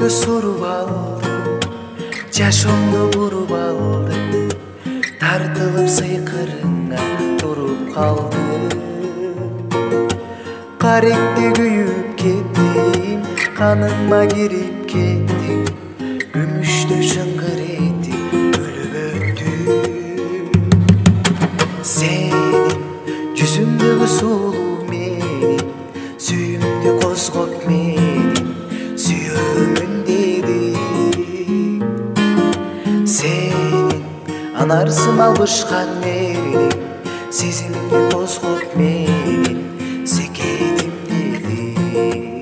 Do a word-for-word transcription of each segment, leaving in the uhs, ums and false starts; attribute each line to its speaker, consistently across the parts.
Speaker 1: Жүзүңдү суруп алдым, жашоомду буруп алдым, тартылып сыйкырыңа туруп калдым. Каректе күйүп кеттим, каныма кирип кеттим, күмүштөй шыңгыр этип өлүп өттүм. Сенин жүзүңдөгү сулуу менин сүйүмдү козгоп менин сүйөмүн дедим. Сенин анар сымал бышкан эриң сезимимди козгоп менин секедим дедим.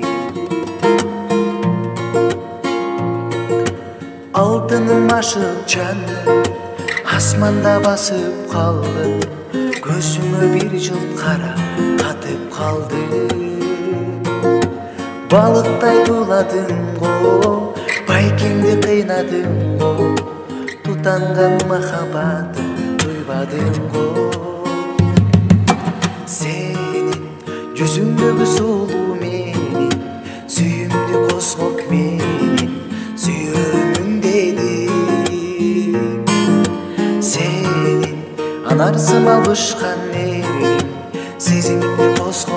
Speaker 1: Алтыным ашып жаным, асманда басып калдым, көзүмө бир жылт кара катып калдым. Балыктай туладың го, байкеңди кыйнадың го, тутанган махабатын туйбадың го. Сенин жүзүңдөгү сулуу менин сүйүмдү козгоп менин сүйөмүн дедим. Сенин анар сымал бышкан эриң сезимимди козгоп